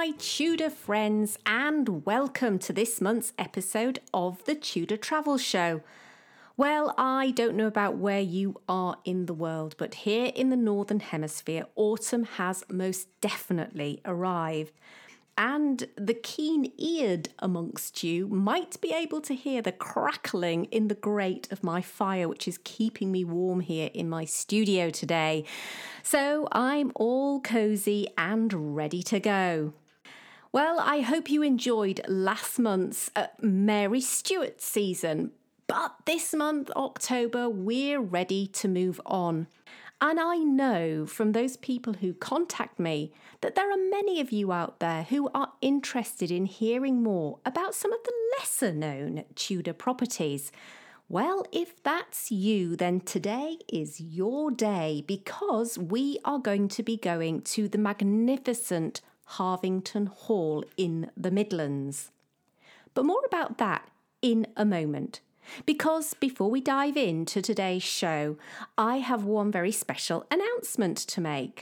my Tudor friends, and welcome to this month's episode of the Tudor Travel Show. Well, I don't know about where you are in the world, but here in the Northern Hemisphere, autumn has most definitely arrived. And the keen-eared amongst you might be able to hear the crackling in the grate of my fire, which is keeping me warm here in my studio today. So I'm all cozy and ready to go. Well, I hope you enjoyed last month's Mary Stuart season. But this month, October, we're ready to move on. And I know from those people who contact me that there are many of you out there who are interested in hearing more about some of the lesser known Tudor properties. Well, if that's you, then today is your day because we are going to be going to the magnificent Harvington Hall in the Midlands. But more about that in a moment. Because before we dive into today's show, I have one very special announcement to make.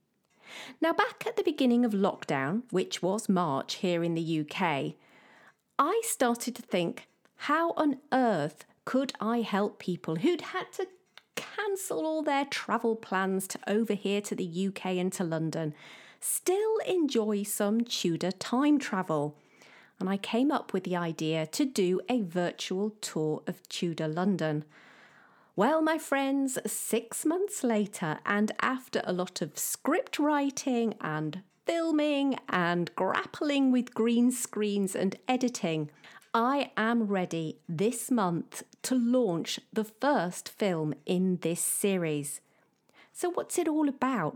Now, back at the beginning of lockdown, which was March here in the UK, I started to think, how on earth could I help people who'd had to cancel all their travel plans to over here to the UK and to London, still enjoy some Tudor time travel? And I came up with the idea to do a virtual tour of Tudor London. Well, my friends, 6 months later, and after a lot of script writing and filming and grappling with green screens and editing, I am ready this month to launch the first film in this series. So what's it all about?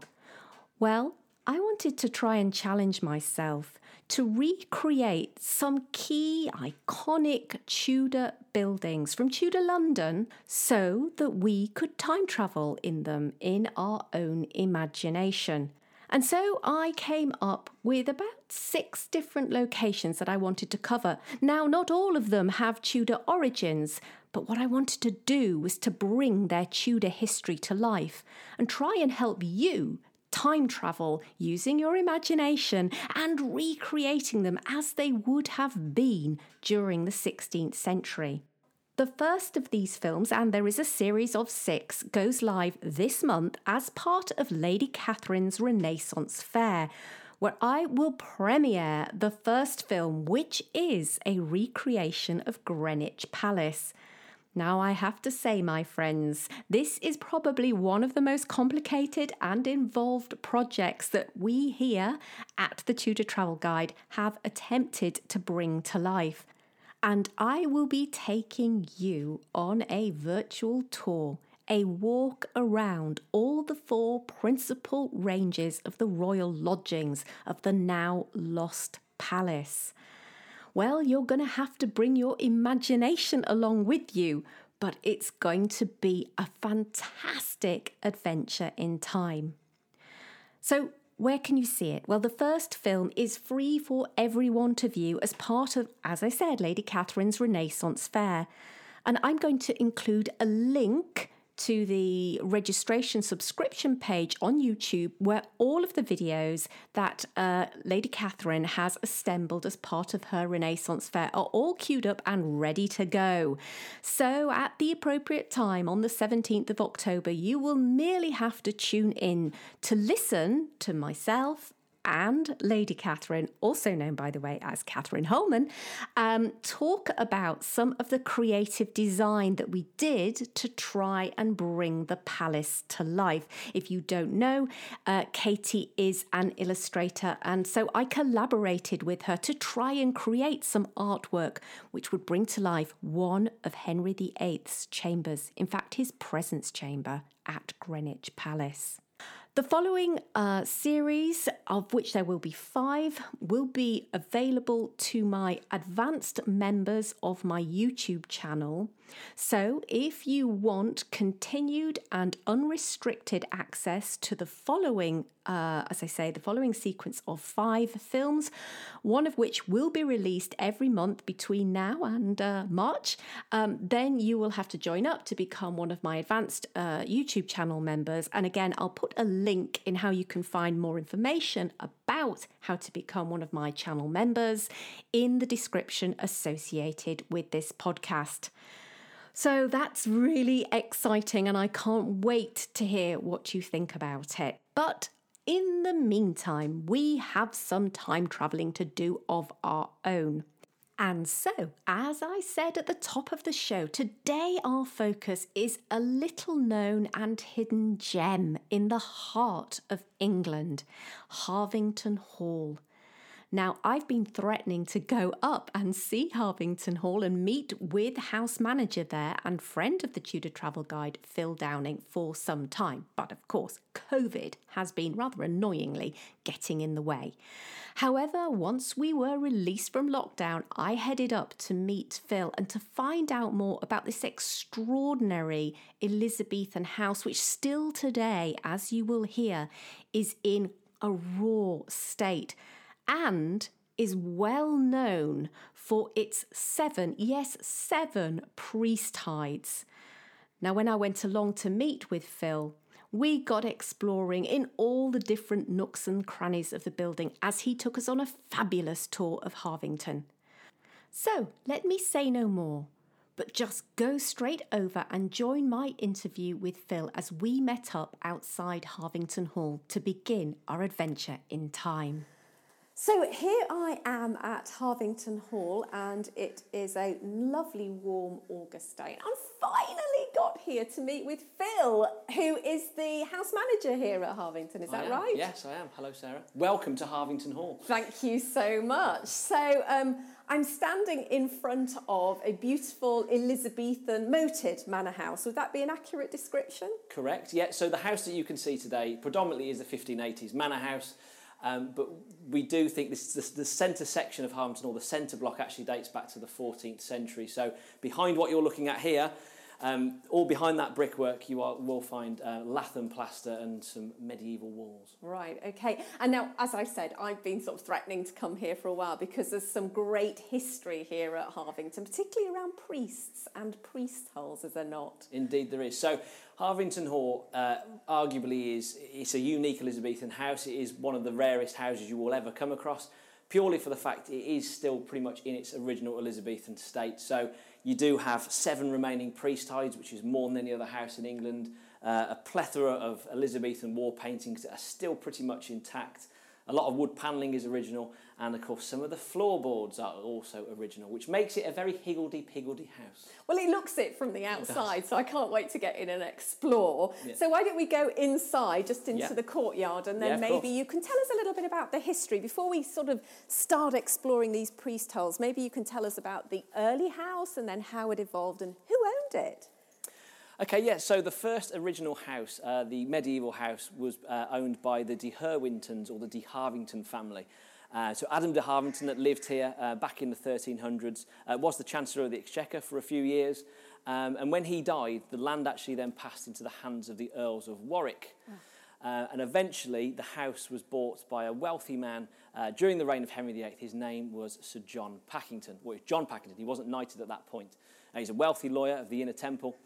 Well, I wanted to try and challenge myself to recreate some key iconic Tudor buildings from Tudor London so that we could time travel in them in our own imagination. And so I came up with about 6 different locations that I wanted to cover. Now, not all of them have Tudor origins, but what I wanted to do was to bring their Tudor history to life and try and help you time travel using your imagination and recreating them as they would have been during the 16th century. The first of these films, and there is a series of 6, goes live this month as part of Lady Catherine's Renaissance Fair, where I will premiere the first film, which is a recreation of Greenwich Palace. Now, I have to say, my friends, this is probably one of the most complicated and involved projects that we here at the Tudor Travel Guide have attempted to bring to life. And I will be taking you on a virtual tour, a walk around all the 4 principal ranges of the royal lodgings of the now lost palace. Well, you're going to have to bring your imagination along with you, but it's going to be a fantastic adventure in time. So, where can you see it? Well, the first film is free for everyone to view as part of, as I said, Lady Catherine's Renaissance Fair. And I'm going to include a link to the registration subscription page on YouTube where all of the videos that Lady Catherine has assembled as part of her Renaissance Fair are all queued up and ready to go. So at the appropriate time on the 17th of October, you will merely have to tune in to listen to myself and Lady Catherine, also known, by the way, as Catherine Holman, talk about some of the creative design that we did to try and bring the palace to life. If you don't know, Katie is an illustrator, and so I collaborated with her to try and create some artwork which would bring to life one of Henry VIII's chambers, in fact, his presence chamber at Greenwich Palace. The following series, of which there will be 5, will be available to my advanced members of my YouTube channel So, if you want continued and unrestricted access to the following, the following sequence of 5 films, one of which will be released every month between now and March, then you will have to join up to become one of my advanced YouTube channel members. And again, I'll put a link in how you can find more information about how to become one of my channel members in the description associated with this podcast. So that's really exciting, and I can't wait to hear what you think about it. But in the meantime, we have some time travelling to do of our own. And so, as I said at the top of the show, today our focus is a little known and hidden gem in the heart of England, Harvington Hall. Now, I've been threatening to go up and see Harvington Hall and meet with house manager there and friend of the Tudor Travel Guide, Phil Downing, for some time. But of course, COVID has been rather annoyingly getting in the way. However, once we were released from lockdown, I headed up to meet Phil and to find out more about this extraordinary Elizabethan house, which still today, as you will hear, is in a raw state and is well known for its 7 priest hides. Now, when I went along to meet with Phil, we got exploring in all the different nooks and crannies of the building as he took us on a fabulous tour of Harvington. So, let me say no more, but just go straight over and join my interview with Phil as we met up outside Harvington Hall to begin our adventure in time. So here I am at Harvington Hall, and it is a lovely warm August day. I finally got here to meet with Phil, who is the house manager here at Harvington. Is that right? Yes, I am. Hello, Sarah. Welcome to Harvington Hall. Thank you so much. So I'm standing in front of a beautiful Elizabethan moated manor house. Would that be an accurate description? Correct, yeah. So the house that you can see today predominantly is a 1580s manor house. But we do think the centre section of Harvington Hall, the centre block, actually dates back to the 14th century. So behind what you're looking at here, all behind that brickwork, will find lath plaster and some medieval walls. Right, okay. And now, as I said, I've been sort of threatening to come here for a while because there's some great history here at Harvington, particularly around priests and priest holes, is there not? Indeed there is. So Harvington Hall arguably it's a unique Elizabethan house. It is one of the rarest houses you will ever come across, purely for the fact it is still pretty much in its original Elizabethan state. So you do have 7 remaining priest hides, which is more than any other house in England, a plethora of Elizabethan wall paintings that are still pretty much intact. A lot of wood panelling is original, and of course some of the floorboards are also original, which makes it a very higgledy-piggledy house. Well, it looks it from the outside, so I can't wait to get in and explore. Yeah. So why don't we go inside, just into the courtyard, and then maybe you can tell us a little bit about the history. Before we sort of start exploring these priest holes, maybe you can tell us about the early house and then how it evolved and who owned it. Okay, yeah, so the first original house, the medieval house, was owned by the de Herwintons, or the de Harvington family. So Adam de Harvington, that lived here back in the 1300s, was the Chancellor of the Exchequer for a few years. And when he died, the land actually then passed into the hands of the Earls of Warwick. And eventually the house was bought by a wealthy man during the reign of Henry VIII. His name was Sir John Pakington. Well, John Pakington. He wasn't knighted at that point. He's a wealthy lawyer of the Inner Temple.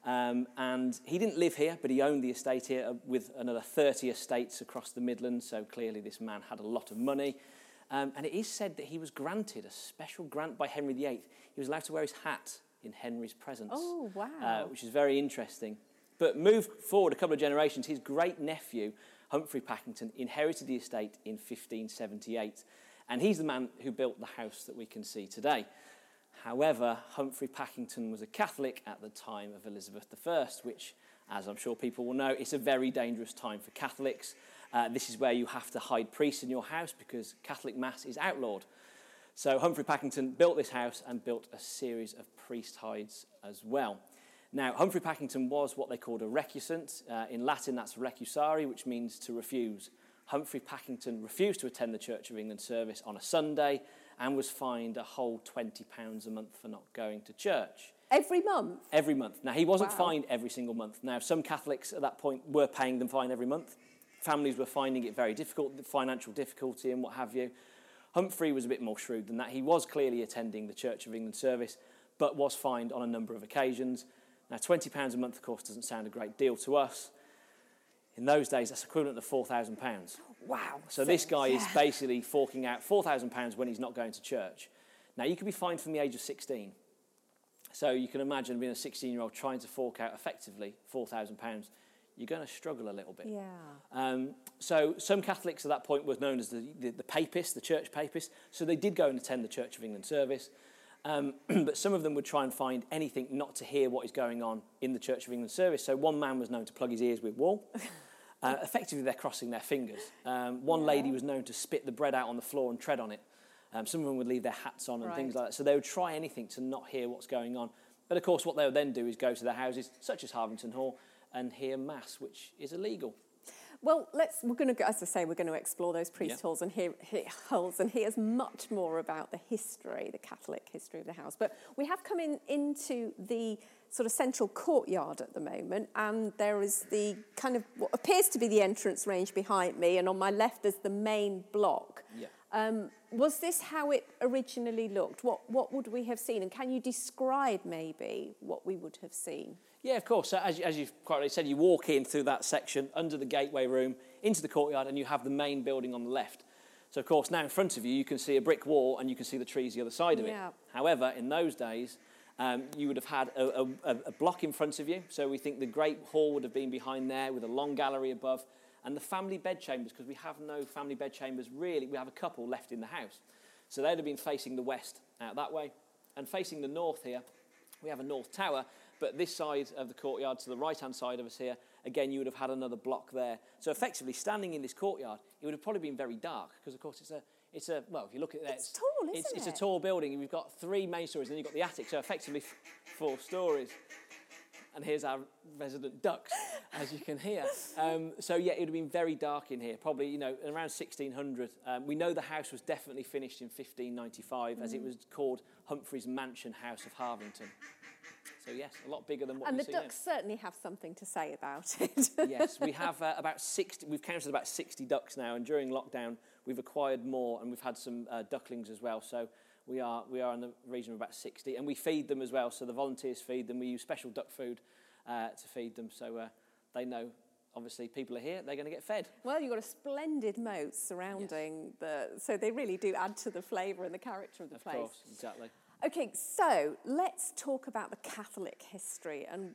And he didn't live here, but he owned the estate here with another 30 estates across the Midlands. So clearly this man had a lot of money. And it is said that he was granted a special grant by Henry VIII. He was allowed to wear his hat in Henry's presence. Oh, wow. Which is very interesting. But move forward a couple of generations, his great-nephew, Humphrey Pakington, inherited the estate in 1578. And he's the man who built the house that we can see today. However, Humphrey Pakington was a Catholic at the time of Elizabeth I, which, as I'm sure people will know, it's a very dangerous time for Catholics. This is where you have to hide priests in your house because Catholic Mass is outlawed. So Humphrey Pakington built this house and built a series of priest hides as well. Now, Humphrey Pakington was what they called a recusant. In Latin, that's recusare, which means to refuse. Humphrey Pakington refused to attend the Church of England service on a Sunday and was fined a whole £20 a month for not going to church. Every month? Every month. Now, he wasn't Wow. fined every single month. Now, some Catholics at that point were paying them fine every month. Families were finding it very difficult, the financial difficulty and what have you. Humphrey was a bit more shrewd than that. He was clearly attending the Church of England service, but was fined on a number of occasions. Now, £20 a month, of course, doesn't sound a great deal to us. In those days, that's equivalent to £4,000. Wow. So this guy is basically forking out £4,000 when he's not going to church. Now, you can be fined from the age of 16. So you can imagine being a 16-year-old trying to fork out effectively £4,000. You're going to struggle a little bit. Yeah. So some Catholics at that point were known as the papists, the church papists. So they did go and attend the Church of England service. But some of them would try and find anything not to hear what is going on in the Church of England service. So one man was known to plug his ears with wool. Effectively, they're crossing their fingers. One lady was known to spit the bread out on the floor and tread on it. Some of them would leave their hats on and things like that. So they would try anything to not hear what's going on. But of course, what they would then do is go to their houses, such as Harvington Hall, and hear Mass, which is illegal. Well, we're going to go, as I say, we're going to explore those priest halls and hear as much more about the history, the Catholic history of the house. But we have come into the sort of central courtyard at the moment, and there is the kind of what appears to be the entrance range behind me, and on my left there's the main block. Yeah. Was this how it originally looked? What would we have seen? And can you describe maybe what we would have seen? Yeah, of course. So as you've quite rightly said, you walk in through that section, under the gateway room, into the courtyard, and you have the main building on the left. So, of course, now in front of you, you can see a brick wall and you can see the trees the other side of it. However, in those days, you would have had a block in front of you. So we think the Great Hall would have been behind there with a long gallery above. And the family bedchambers, because we have no family bedchambers really, we have a couple left in the house. So they'd have been facing the west out that way. And facing the north here, we have a north tower. But this side of the courtyard, to the right-hand side of us here, again, you would have had another block there. So effectively, standing in this courtyard, it would have probably been very dark, because, of course, it's a well, if you look at it there, it's tall, isn't it? It's a tall building, and we've got 3 main stories, and then you've got the attic, so effectively 4 stories. And here's our resident ducks, as you can hear. So, yeah, it would have been very dark in here, probably, around 1600. We know the house was definitely finished in 1595, as it was called Humphrey's Mansion House of Harvington. So, yes, a lot bigger than what we see now. And the ducks certainly have something to say about it. Yes, we have about 60, we've counted about 60 ducks now, and during lockdown we've acquired more, and we've had some ducklings as well. So we are in the region of about 60, and we feed them as well. So the volunteers feed them. We use special duck food to feed them, so they know, obviously, people are here, they're going to get fed. Well, you've got a splendid moat surrounding so they really do add to the flavour and the character of the place. Of course, exactly. Okay, so let's talk about the Catholic history and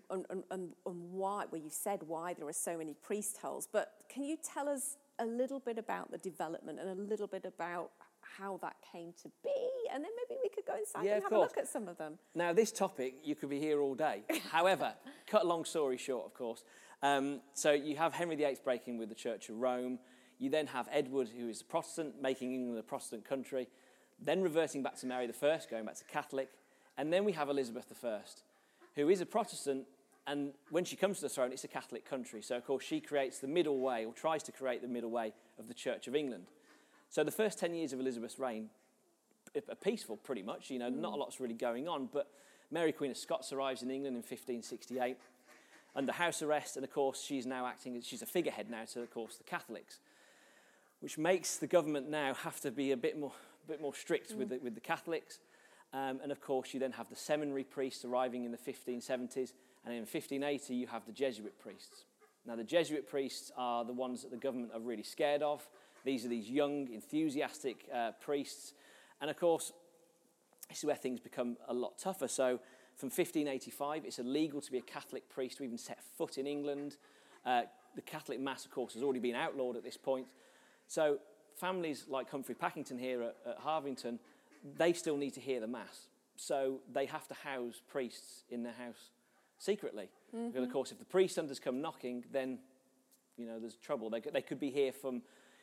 why, well, you said why there are so many priest holes, but can you tell us a little bit about the development and a little bit about how that came to be? And then maybe we could go inside and have a look at some of them. Now, this topic, you could be here all day. However, cut a long story short, of course. So you have Henry VIII breaking with the Church of Rome. You then have Edward, who is a Protestant, making England a Protestant country. Then reverting back to Mary I, going back to Catholic. And then we have Elizabeth I, who is a Protestant, and when she comes to the throne, it's a Catholic country. So, of course, she creates the middle way, or tries to create the middle way of the Church of England. So the first 10 years of Elizabeth's reign are peaceful, pretty much. Not a lot's really going on. But Mary, Queen of Scots, arrives in England in 1568 under house arrest, and, of course, she's now she's a figurehead now to, of course, the Catholics, which makes the government now have to be a bit more strict with the Catholics. And, of course, you then have the seminary priests arriving in the 1570s. And in 1580, you have the Jesuit priests. Now, the Jesuit priests are the ones that the government are really scared of. These are these young, enthusiastic priests. And, of course, this is where things become a lot tougher. So from 1585, it's illegal to be a Catholic priest to even set foot in England. The Catholic Mass, of course, has already been outlawed at this point. So families like Humphrey Packington here at Harvington, they still need to hear the Mass. So they have to house priests in their house secretly. Mm-hmm. Because, of course, if the priest hunters come knocking, then, there's trouble. They could be here from,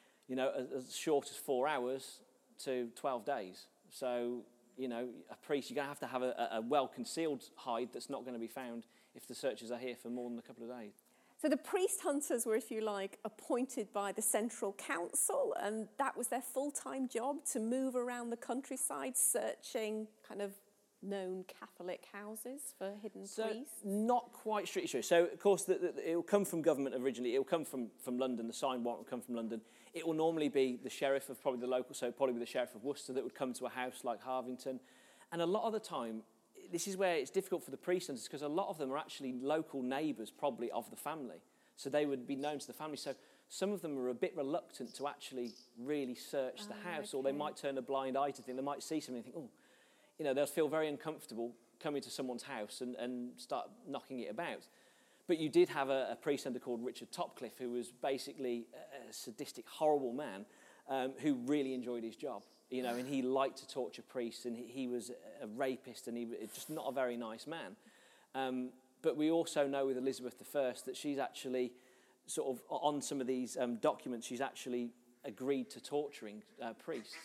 as short as 4 hours to 12 days. So, a priest, you're going to have a well-concealed hide that's not going to be found if the searchers are here for more than a couple of days. So the priest hunters were, if you like, appointed by the Central Council, and that was their full-time job, to move around the countryside searching kind of known Catholic houses for hidden priests? Not quite strictly true. So, of course, it will come from government originally. It will come from London. The sign warrant will come from London. It will normally be the sheriff of probably the local, so probably the sheriff of Worcester that would come to a house like Harvington. And a lot of the time, this is where it's difficult for the priests because a lot of them are actually local neighbours probably of the family. So they would be known to the family. So some of them are a bit reluctant to actually really search the house, or they might turn a blind eye to things. They might see something and think, oh, you know, they'll feel very uncomfortable coming to someone's house and start knocking it about. But you did have a priest under called Richard Topcliffe, who was basically a sadistic, horrible man who really enjoyed his job. You know, and he liked to torture priests, and he was a rapist, and he was just not a very nice man. But we also know with Elizabeth I that she's actually sort of, on some of these documents, she's actually agreed to torturing priests.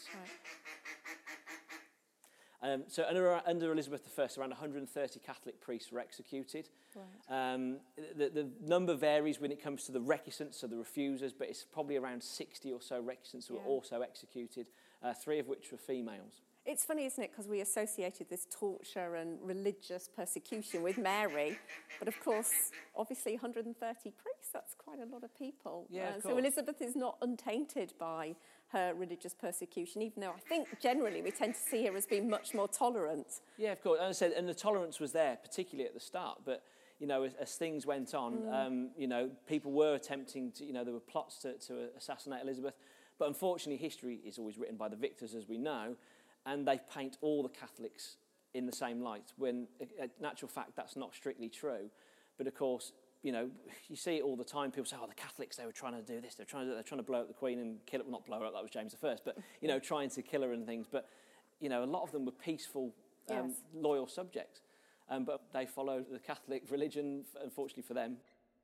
Right. So under Elizabeth I, around 130 Catholic priests were executed. Right. The number varies when it comes to the recusants, so the refusers, but it's probably around 60 or so recusants who were also executed, 3 of which were females. It's funny, isn't it, because we associated this torture and religious persecution with Mary, but of course, obviously 130 priests, that's quite a lot of people. Yeah, so Elizabeth is not untainted by her religious persecution, even though I think generally we tend to see her as being much more tolerant. Yeah, of course. And I said, and the tolerance was there, particularly at the start, but you know, as things went on, you know, people were attempting to, you know, there were plots to assassinate Elizabeth, but unfortunately history is always written by the victors, as we know, and they paint all the Catholics in the same light, when in actual fact that's not strictly true. But of course, you know, you see it all the time. People say, oh, the Catholics, they were trying to do this, they're trying to blow up the Queen and kill her. Well, not blow her up, that was James I, but, you know, trying to kill her and things. But, you know, a lot of them were peaceful, loyal subjects. But they followed the Catholic religion, unfortunately for them.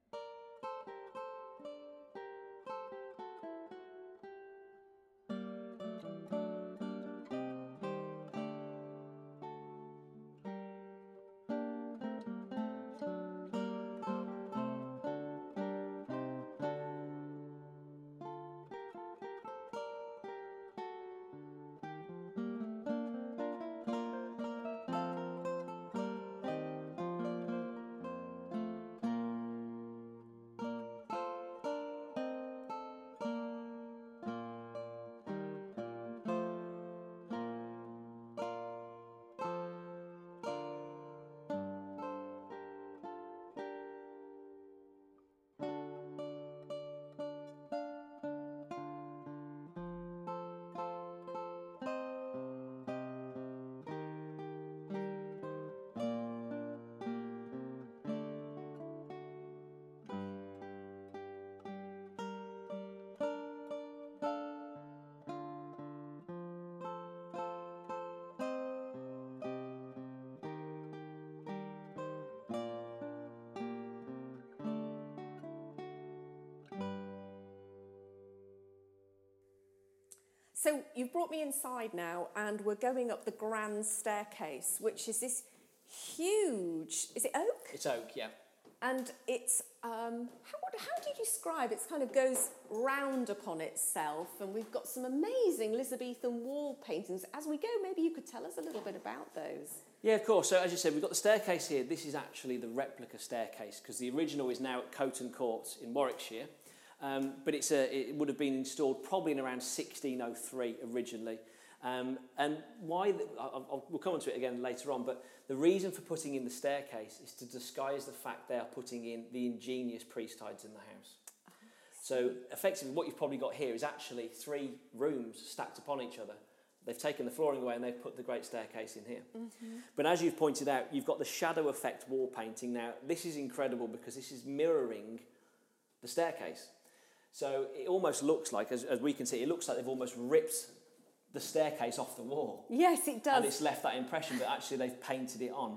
So you've brought me inside now, and we're going up the grand staircase, which is this huge, is it oak? It's oak, yeah. And it's, how do you describe it? It kind of goes round upon itself, and we've got some amazing Elizabethan wall paintings. As we go, maybe you could tell us a little bit about those. Yeah, of course. So as you said, we've got the staircase here. This is actually the replica staircase, because the original is now at Coton Court in Warwickshire. But it would have been installed probably in around 1603 originally. And why, we'll come on to it again later on, but the reason for putting in the staircase is to disguise the fact they are putting in the ingenious priest hides in the house. So effectively what you've probably got here is actually 3 rooms stacked upon each other. They've taken the flooring away and they've put the great staircase in here. Mm-hmm. But as you've pointed out, you've got the shadow effect wall painting. Now, this is incredible because this is mirroring the staircase. So it almost looks like, as we can see, it looks like they've almost ripped the staircase off the wall. Yes, it does. And it's left that impression, but actually they've painted it on.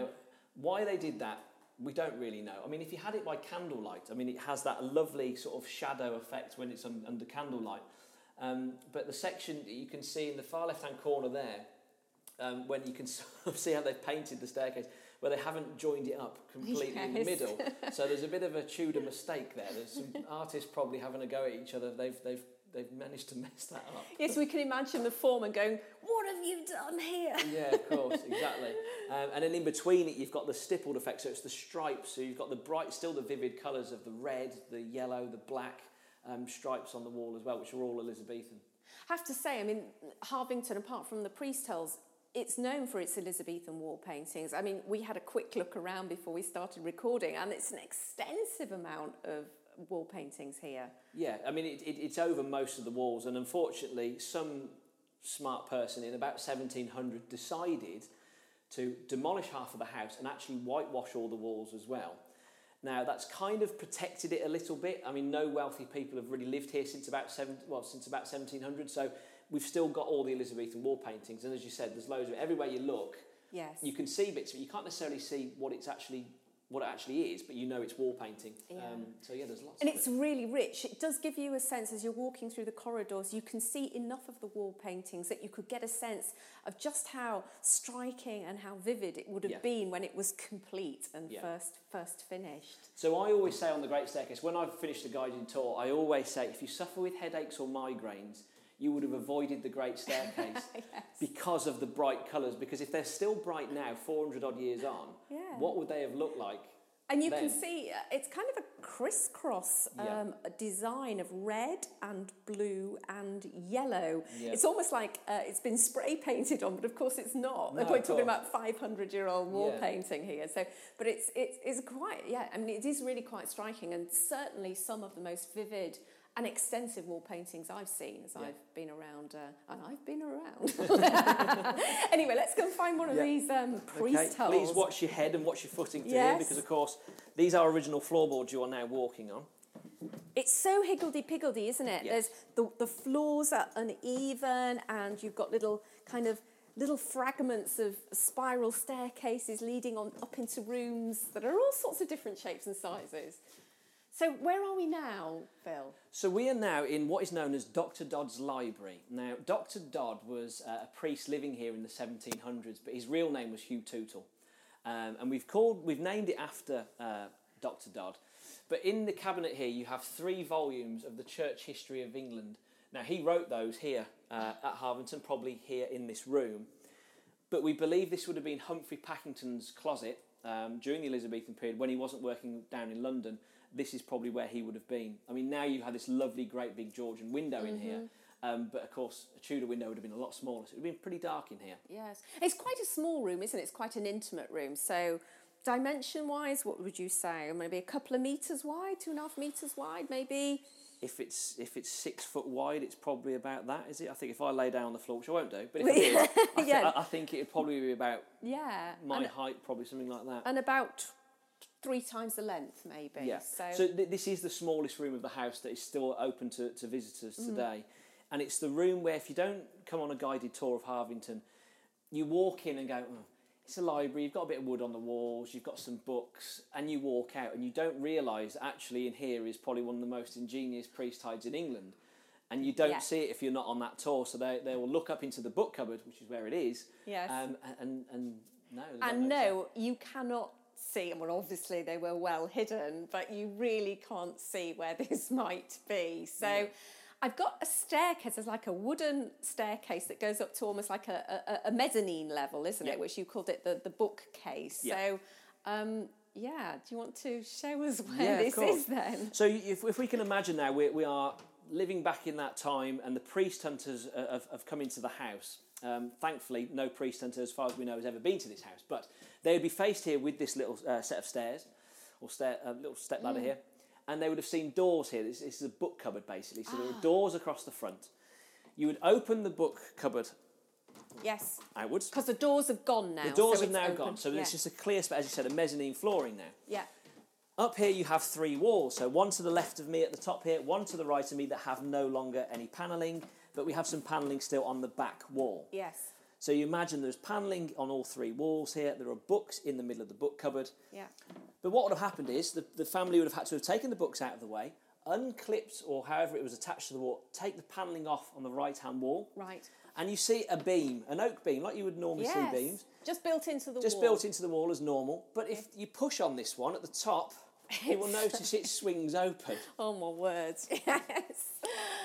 Why they did that, we don't really know. I mean, if you had it by candlelight, I mean, it has that lovely sort of shadow effect when it's under candlelight. But the section that you can see in the far left-hand corner there, when you can sort of see how they've painted the staircase, where they haven't joined it up completely in the middle. So there's a bit of a Tudor mistake there. There's some artists probably having a go at each other. They've they've managed to mess that up. Yes, we can imagine the foreman going, "What have you done here?" Yeah, of course, exactly. And then in between it, you've got the stippled effect, so it's the stripes. So you've got the bright, still the vivid colours of the red, the yellow, the black stripes on the wall as well, which are all Elizabethan. I have to say, I mean, Harvington, apart from the Priest Hills, it's known for its Elizabethan wall paintings. I mean, we had a quick look around before we started recording, and it's an extensive amount of wall paintings here. Yeah, I mean, it's over most of the walls, and unfortunately, some smart person in about 1700 decided to demolish half of the house and actually whitewash all the walls as well. Now, that's kind of protected it a little bit. I mean, no wealthy people have really lived here since about 1700, so we've still got all the Elizabethan wall paintings, and as you said, there's loads of it. Everywhere you look, yes, you can see bits, but you can't necessarily see what it actually is, but you know it's wall painting. Yeah. So yeah, there's lots. And it's really rich. It does give you a sense as you're walking through the corridors. You can see enough of the wall paintings that you could get a sense of just how striking and how vivid it would have been when it was complete and first finished. So I always say on the Great Staircase, when I've finished a guided tour, I always say if you suffer with headaches or migraines, you would have avoided the Great Staircase because of the bright colours. Because if they're still bright now, 400 odd years on, what would they have looked like? And you can see it's kind of a crisscross design of red and blue and yellow. Yeah. It's almost like it's been spray painted on, but of course it's not. No, we're talking about 500-year-old wall painting here. So, but it's quite, I mean, it is really quite striking, and certainly some of the most vivid and extensive wall paintings I've seen as I've been around, and I've been around. Anyway, let's go and find one of these priest holes. Please watch your head and watch your footing to here, because of course these are original floorboards you are now walking on. It's so higgledy-piggledy, isn't it? Yes. There's the floors are uneven, and you've got little fragments of spiral staircases leading on up into rooms that are all sorts of different shapes and sizes. So where are we now, Phil? So we are now in what is known as Dr. Dodd's library. Now, Dr. Dodd was a priest living here in the 1700s, but his real name was Hugh Tootle. And we've named it after Dr. Dodd. But in the cabinet here, you have 3 volumes of the Church History of England. Now, he wrote those here at Harvington, probably here in this room. But we believe this would have been Humphrey Packington's closet during the Elizabethan period when he wasn't working down in London. This is probably where he would have been. I mean, now you have this lovely, great big Georgian window in here. But of course, a Tudor window would have been a lot smaller, so it would have been pretty dark in here. Yes. It's quite a small room, isn't it? It's quite an intimate room. So dimension-wise, what would you say? Maybe a couple of metres wide, 2.5 metres wide, maybe? If it's 6 foot wide, it's probably about that, is it? I think if I lay down on the floor, which I won't do, but if I did, I think it would probably be about my height, probably something like that. And about 3 times the length, maybe. Yeah. So this is the smallest room of the house that is still open to visitors today. And it's the room where, if you don't come on a guided tour of Harvington, you walk in and go, it's a library, you've got a bit of wood on the walls, you've got some books, and you walk out and you don't realise actually in here is probably one of the most ingenious priest hides in England. And you don't see it if you're not on that tour. So they will look up into the book cupboard, which is where it is. Yes. And you cannot see, well, obviously they were well hidden, but you really can't see where this might be. So I've got a staircase, there's like a wooden staircase that goes up to almost like a mezzanine level, isn't it? Which you called it the bookcase. Yeah. So, do you want to show us where this is then? So if we can imagine now, we are living back in that time, and the priest hunters have come into the house. Thankfully, no priest hunter, as far as we know, has ever been to this house, but they would be faced here with this little set of stairs, or little step ladder here, and they would have seen doors here. This is a book cupboard, basically. So there are doors across the front. You would open the book cupboard outwards. Because the doors have gone now. The doors have now gone, so it's just a clear space, as you said, a mezzanine flooring now. Yeah. Up here you have 3 walls, so one to the left of me at the top here, one to the right of me that have no longer any panelling, but we have some panelling still on the back wall. Yes. So you imagine there's panelling on all 3 walls here. There are books in the middle of the book cupboard. Yeah. But what would have happened is the family would have had to have taken the books out of the way, unclipped or however it was attached to the wall, take the panelling off on the right-hand wall. Right. And you see a beam, an oak beam, like you would normally see beams. Just built into the wall. Just built into the wall as normal. But if you push on this one at the top, you will notice it swings open. Oh, my words. Yes.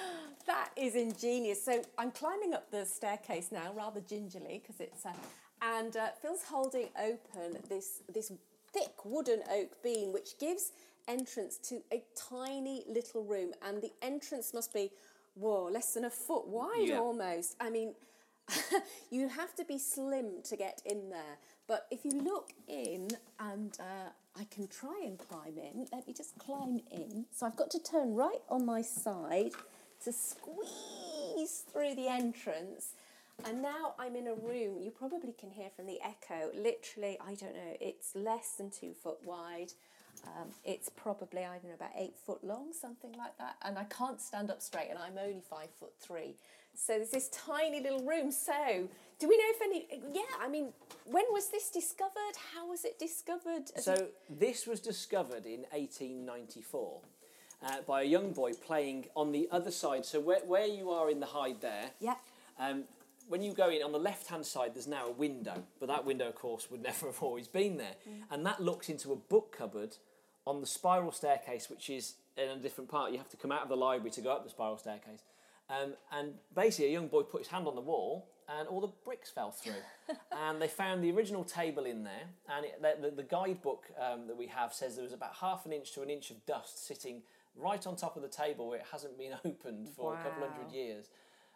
That is ingenious. So I'm climbing up the staircase now, rather gingerly, because it's and Phil's holding open this thick wooden oak beam, which gives entrance to a tiny little room, and the entrance must be less than a foot wide almost. I mean, you have to be slim to get in there. But if you look in, and I can try and climb in. Let me just climb in. So I've got to turn right on my side to squeeze through the entrance. And now I'm in a room, you probably can hear from the echo, literally, I don't know, it's less than 2 foot wide. It's probably, I don't know, about 8 foot long, something like that. And I can't stand up straight, and I'm only 5'3". So there's this tiny little room. So do we know if when was this discovered? How was it discovered? So this was discovered in 1894 by a young boy playing on the other side. So where you are in the hide there. Yeah. When you go in, on the left-hand side, there's now a window. But that window, of course, would never have always been there. And that looks into a book cupboard on the spiral staircase, which is in a different part. You have to come out of the library to go up the spiral staircase. And basically, a young boy put his hand on the wall, and all the bricks fell through. And they found the original table in there. And the guidebook that we have says there was about 1/2 inch to 1 inch of dust sitting right on top of the table where it hasn't been opened for a couple hundred years.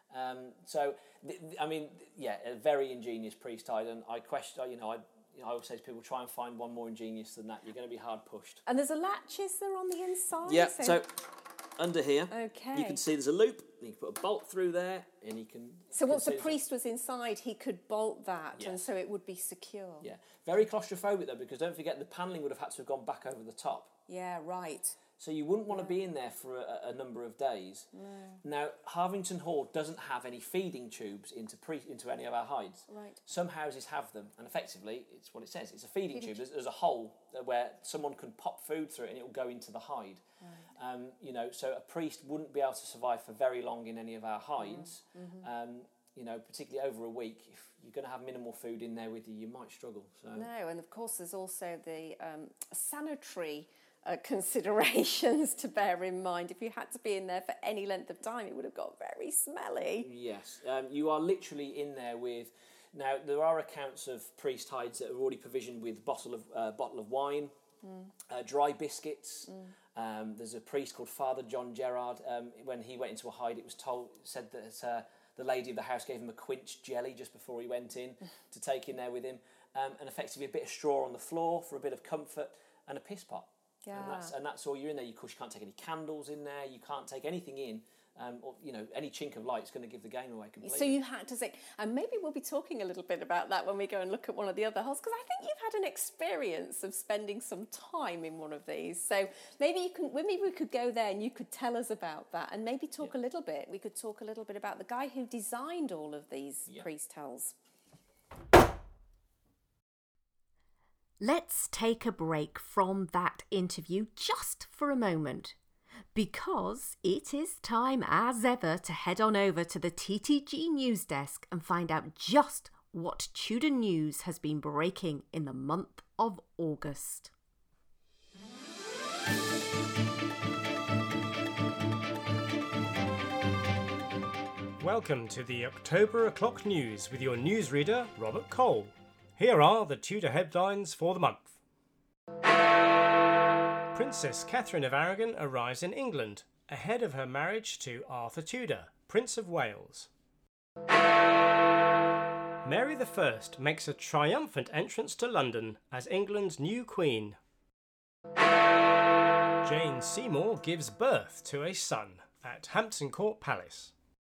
A very ingenious priest hide, and I always say to people, try and find one more ingenious than that. You're going to be hard pushed. And there's a latch, is there, on the inside? Yeah, so under here, okay, you can see there's a loop. You can put a bolt through there, and you can... So once the priest was inside, he could bolt that, and so it would be secure. Yeah, very claustrophobic, though, because don't forget the panelling would have had to have gone back over the top. Yeah, right. So you wouldn't want to be in there for a number of days. No. Now, Harvington Hall doesn't have any feeding tubes into any of our hides. Right. Some houses have them, and effectively, it's what it says. It's a feeding tube. There's a hole where someone can pop food through it, and it will go into the hide. Right. So a priest wouldn't be able to survive for very long in any of our hides. Particularly over a week. If you're going to have minimal food in there with you, you might struggle. So. No, and of course, there's also the sanitary considerations to bear in mind. If you had to be in there for any length of time, it would have got very smelly. Yes, you are literally in there with... Now, there are accounts of priest hides that are already provisioned with bottle of wine, dry biscuits. There's a priest called Father John Gerard. When he went into a hide, said that the lady of the house gave him a quince jelly just before he went in to take in there with him, and effectively a bit of straw on the floor for a bit of comfort, and a piss pot. Yeah. And that's all you're in there. You can't take any candles in there. You can't take anything in. Any chink of light's going to give the game away completely. So you had to say, and maybe we'll be talking a little bit about that when we go and look at one of the other halls, because I think you've had an experience of spending some time in one of these. So maybe we could go there and you could tell us about that, and maybe talk a little bit. We could talk a little bit about the guy who designed all of these priest halls. Let's take a break from that interview just for a moment, because it is time as ever to head on over to the TTG News Desk and find out just what Tudor news has been breaking in the month of August. Welcome to the October O'Clock News with your newsreader, Robert Cole. Here are the Tudor headlines for the month. Princess Catherine of Aragon arrives in England, ahead of her marriage to Arthur Tudor, Prince of Wales. Mary I makes a triumphant entrance to London as England's new Queen. Jane Seymour gives birth to a son at Hampton Court Palace.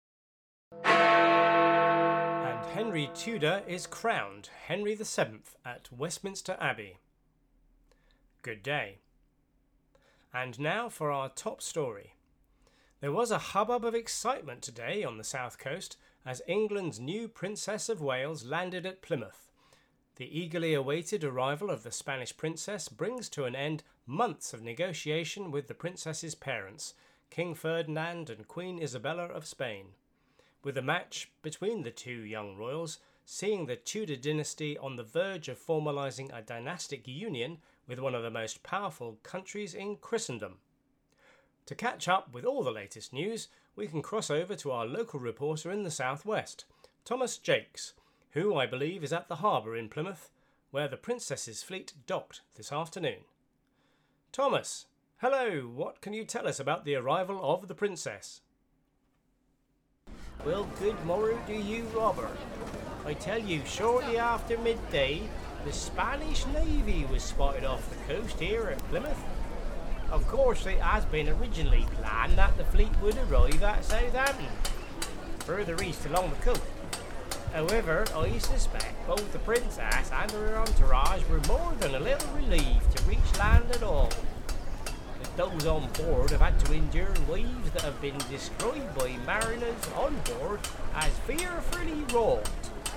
And Henry Tudor is crowned Henry VII at Westminster Abbey. Good day. And now for our top story. There was a hubbub of excitement today on the south coast as England's new Princess of Wales landed at Plymouth. The eagerly awaited arrival of the Spanish princess brings to an end months of negotiation with the princess's parents, King Ferdinand and Queen Isabella of Spain, with a match between the two young royals seeing the Tudor dynasty on the verge of formalising a dynastic union with one of the most powerful countries in Christendom. To catch up with all the latest news, we can cross over to our local reporter in the southwest, Thomas Jakes, who I believe is at the harbour in Plymouth, where the Princess's fleet docked this afternoon. Thomas, hello, what can you tell us about the arrival of the Princess? Well, good morrow to you, Robert. I tell you, shortly after midday, the Spanish Navy was spotted off the coast here at Plymouth. Of course, it has been originally planned that the fleet would arrive at Southampton, further east along the coast. However, I suspect both the Princess and her entourage were more than a little relieved to reach land at all. Those on board have had to endure waves that have been described by mariners on board as fearfully wrought.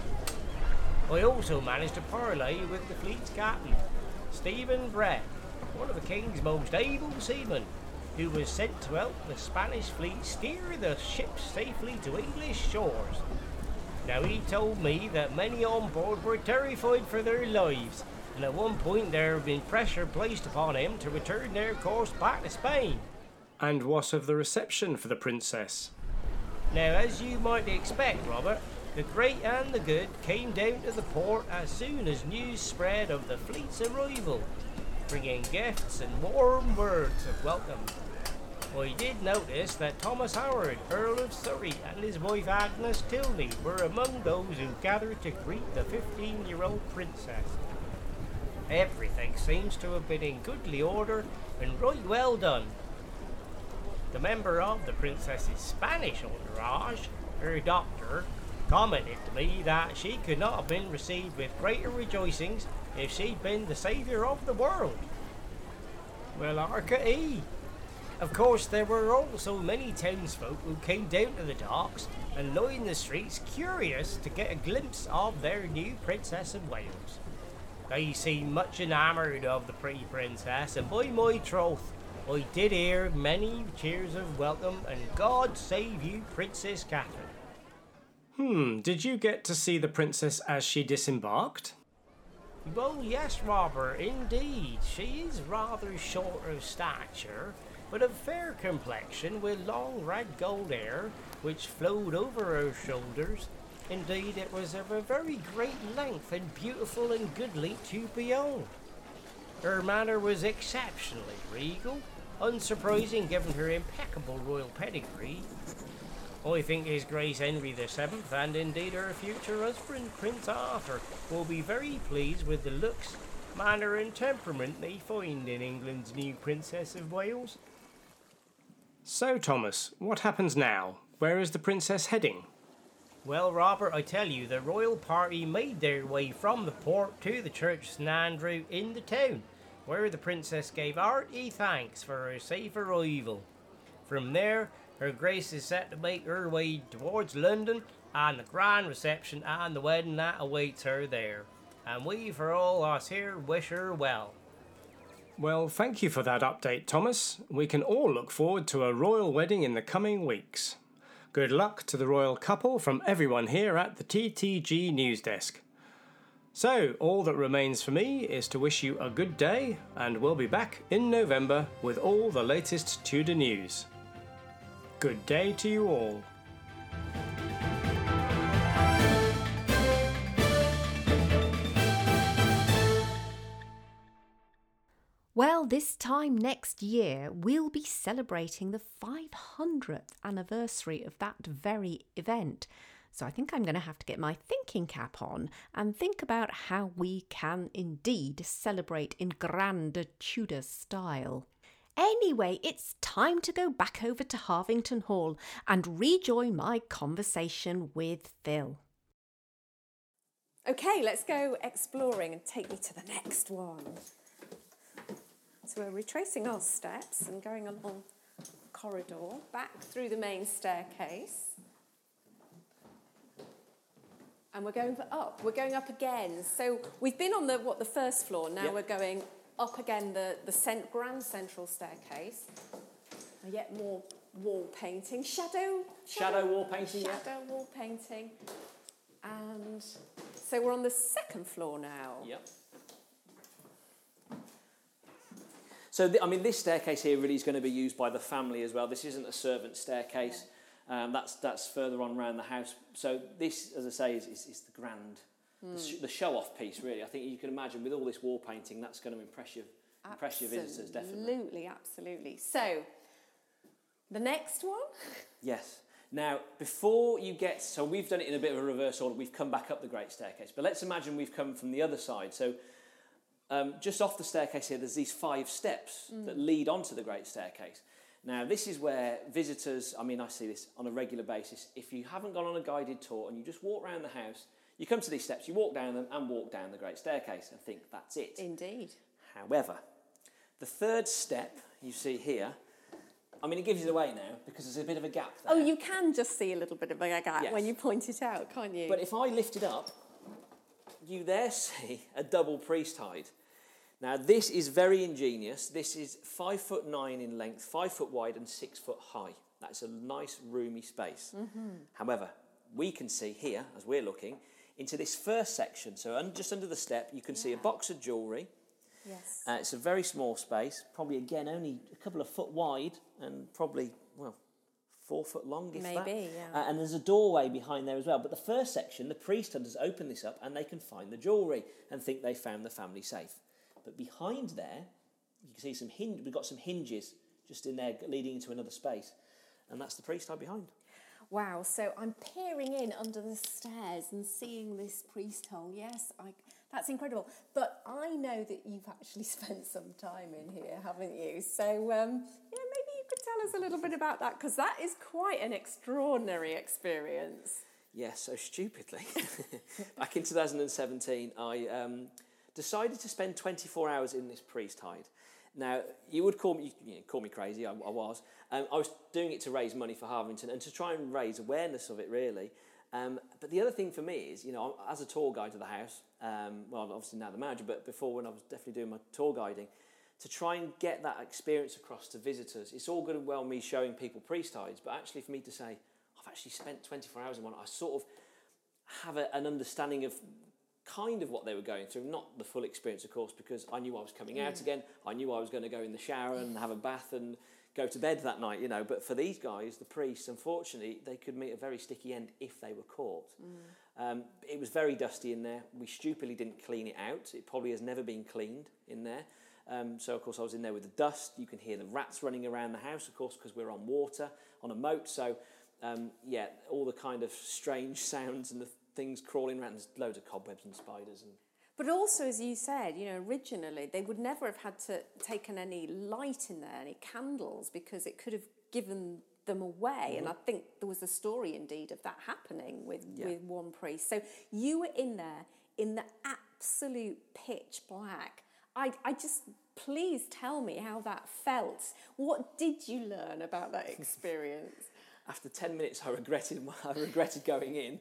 I also managed to parley with the fleet's captain, Stephen Brett, one of the King's most able seamen, who was sent to help the Spanish fleet steer the ships safely to English shores. Now, he told me that many on board were terrified for their lives, and at one point there had been pressure placed upon him to return their course back to Spain. And what of the reception for the Princess? Now, as you might expect, Robert, the great and the good came down to the port as soon as news spread of the fleet's arrival, bringing gifts and warm words of welcome. I did notice that Thomas Howard, Earl of Surrey, and his wife Agnes Tilney were among those who gathered to greet the 15-year-old princess. Everything seems to have been in goodly order and right well done. The member of the princess's Spanish entourage, her doctor, commented to me that she could not have been received with greater rejoicings if she'd been the saviour of the world. Well, Arca-E. Of course, there were also many townsfolk who came down to the docks and lined the streets curious to get a glimpse of their new Princess of Wales. They seemed much enamoured of the pretty princess, and by my troth, I did hear many cheers of welcome and God save you, Princess Catherine. Did you get to see the princess as she disembarked? Well, yes, Robert, indeed. She is rather short of stature, but of fair complexion with long red gold hair, which flowed over her shoulders. Indeed, it was of a very great length and beautiful and goodly to behold. Her manner was exceptionally regal, unsurprising given her impeccable royal pedigree. I think His Grace Henry VII, and indeed her future husband, Prince Arthur, will be very pleased with the looks, manner and temperament they find in England's new Princess of Wales. So, Thomas, what happens now? Where is the princess heading? Well, Robert, I tell you, the royal party made their way from the port to the Church St Andrew in the town, where the princess gave hearty thanks for her safe arrival. From there, her Grace is set to make her way towards London and the grand reception and the wedding that awaits her there. And we, for all us here, wish her well. Well, thank you for that update, Thomas. We can all look forward to a royal wedding in the coming weeks. Good luck to the royal couple from everyone here at the TTG News Desk. So, all that remains for me is to wish you a good day, and we'll be back in November with all the latest Tudor news. Good day to you all. Well, this time next year, we'll be celebrating the 500th anniversary of that very event. So I think I'm going to have to get my thinking cap on and think about how we can indeed celebrate in grand Tudor style. Anyway, it's time to go back over to Harvington Hall and rejoin my conversation with Phil. Okay, let's go exploring and take me to the next one. So we're retracing our steps and going along the corridor, back through the main staircase. And we're going up. We're going up again. So we've been on the first floor. Now we're going up again the grand central staircase. And yet more wall painting, shadow wall painting. Shadow wall painting. And so we're on the second floor now. Yep. So, this staircase here really is going to be used by the family as well. This isn't a servant staircase. That's further on around the house. So this, as I say, is the grand, the show-off piece, really. I think you can imagine with all this wall painting, that's going to impress your visitors, definitely. Absolutely. So, the next one? Yes. Now, before you get... So we've done it in a bit of a reverse order. We've come back up the Great Staircase. But let's imagine we've come from the other side. So just off the staircase here, there's these 5 steps that lead onto the Great Staircase. Now, this is where visitors... I mean, I see this on a regular basis. If you haven't gone on a guided tour and you just walk around the house, you come to these steps, you walk down them and walk down the Great Staircase and think that's it. Indeed. However, the third step you see here... I mean, it gives you away now because there's a bit of a gap there. Oh, you can just see a little bit of a gap when you point it out, can't you? But if I lift it up, you there see a double priest hide. Now, this is very ingenious. This is 5'9" in length, 5 foot wide and 6 foot high. That's a nice, roomy space. However, we can see here, as we're looking, into this first section. So just under the step, you can see a box of jewellery. Yes. It's a very small space, probably, again, only a couple of foot wide and probably, 4 foot long, if that. Maybe, yeah. And there's a doorway behind there as well. But the first section, the priest hunters open this up and they can find the jewellery and think they found the family safe. But behind there, you can see we've got some hinges just in there leading into another space. And that's the priest hide behind. Wow, so I'm peering in under the stairs and seeing this priest hole. Yes, that's incredible. But I know that you've actually spent some time in here, haven't you? So, maybe you could tell us a little bit about that, because that is quite an extraordinary experience. Yes, so stupidly, back in 2017, I decided to spend 24 hours in this priest hide. Now, you would call me crazy, I was. I was doing it to raise money for Harvington and to try and raise awareness of it, really. But the other thing for me is, as a tour guide to the house, obviously now the manager, but before when I was definitely doing my tour guiding, to try and get that experience across to visitors. It's all good and well me showing people priest hides, but actually for me to say, I've actually spent 24 hours in one, I sort of have an understanding of kind of what they were going through, not the full experience, of course, because I knew I was coming out again. I knew I was going to go in the shower and have a bath and go to bed that night, But for these guys, the priests, unfortunately, they could meet a very sticky end if they were caught. It was very dusty in there. We stupidly didn't clean it out. It probably has never been cleaned in there. So, of course, I was in there with the dust. You can hear the rats running around the house, of course, because we're on water, on a moat. So, all the kind of strange sounds and the things crawling around. There's loads of cobwebs and spiders. But also, as you said, originally they would never have had to taken any light in there, any candles, because it could have given them away. And I think there was a story, indeed, of that happening with one priest. So you were in there in the absolute pitch black. I just, please tell me how that felt. What did you learn about that experience? After 10 minutes, I regretted going in.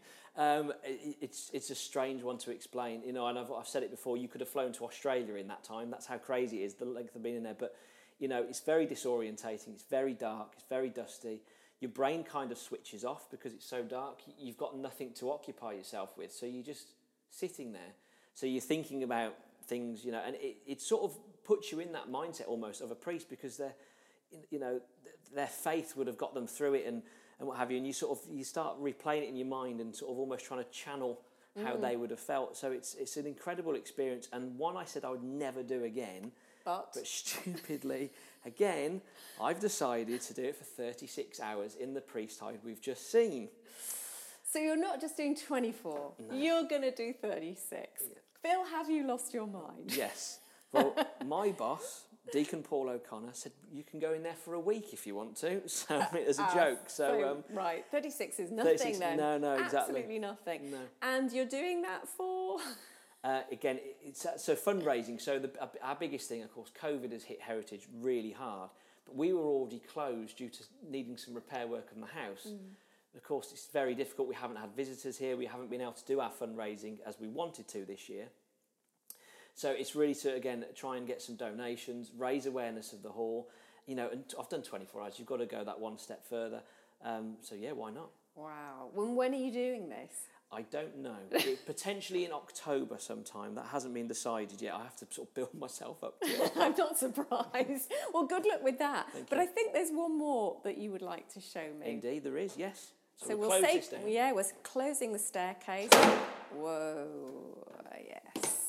It's a strange one to explain, and I've said it before. You could have flown to Australia in that time. That's how crazy it is, the length of being in there. But it's very disorientating. It's very dark. It's very dusty. Your brain kind of switches off because it's so dark. You've got nothing to occupy yourself with, so you're just sitting there. So you're thinking about things, and it sort of puts you in that mindset almost of a priest, because their faith would have got them through it and what have you, and you start replaying it in your mind and sort of almost trying to channel how they would have felt. So it's an incredible experience, and one I said I would never do again. But stupidly, again, I've decided to do it for 36 hours in the priest hide we've just seen. So you're not just doing 24, no. You're going to do 36. Yeah. Phil, have you lost your mind? Yes. Well, my boss, Deacon Paul O'Connor, said you can go in there for a week if you want to. So as a joke. Right, 36 is nothing 36, then. No, exactly. Absolutely nothing. No. And you're doing that for? Again, it's so fundraising. So our biggest thing, of course, COVID has hit Heritage really hard. But we were already closed due to needing some repair work on the house. Of course, it's very difficult. We haven't had visitors here. We haven't been able to do our fundraising as we wanted to this year. So it's really to, again, try and get some donations, raise awareness of the hall. And I've done 24 hours. You've got to go that one step further. So, why not? Wow. When are you doing this? I don't know. Potentially in October sometime. That hasn't been decided yet. I have to sort of build myself up to it. I'm not surprised. Well, good luck with that. Thank but you. I think there's one more that you would like to show me. Indeed, there is, yes. So we'll we'll close say, this down. yeah, we're closing the staircase. Whoa, yes.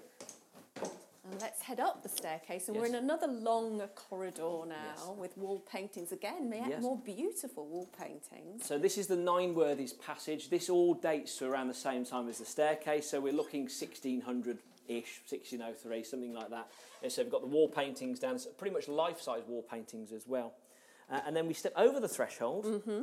And let's head up the staircase, and we're in Yes. another long corridor now Yes. with wall paintings again. Yes. More beautiful wall paintings. So this is the Nineworthies passage. This all dates to around the same time as the staircase. So we're looking 1600-ish, 1603, something like that. And so we've got the wall paintings down, so pretty much life-size wall paintings as well. And then we step over the threshold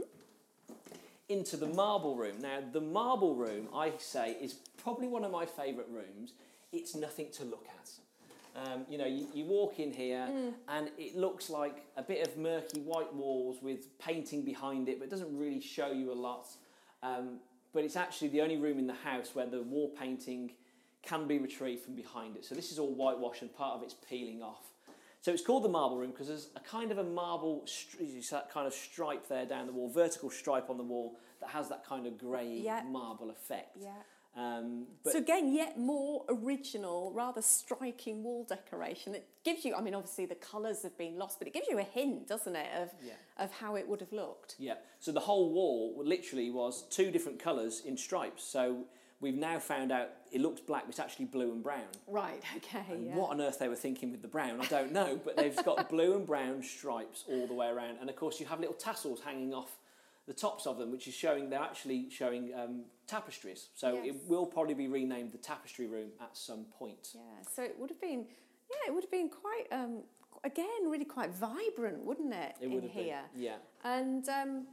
into the marble room. Now, the marble room, I say, is probably one of my favourite rooms. It's nothing to look at. You walk in here and it looks like a bit of murky white walls with painting behind it, but it doesn't really show you a lot. But it's actually the only room in the house where the wall painting can be retrieved from behind it. So this is all whitewash and part of it's peeling off. So it's called the marble room because there's a kind of a marble, that kind of stripe there down the wall, vertical stripe on the wall that has that kind of grey marble effect. Yeah. But So again, yet more original, rather striking wall decoration. It gives you, I mean, obviously the colours have been lost, but it gives you a hint, doesn't it, of how it would have looked. Yeah, so the whole wall literally was two different colours in stripes. So we've now found out it looks black, but it's actually blue and brown. Right, okay, And what on earth they were thinking with the brown, I don't know, but they've got blue and brown stripes all the way around. And of course you have little tassels hanging off the tops of them, which is showing, they're actually showing tapestries. So Yes. it will probably be renamed the tapestry room at some point. Yeah, so it would have been, quite, again, really quite vibrant, wouldn't it, It would in have here? been, yeah. And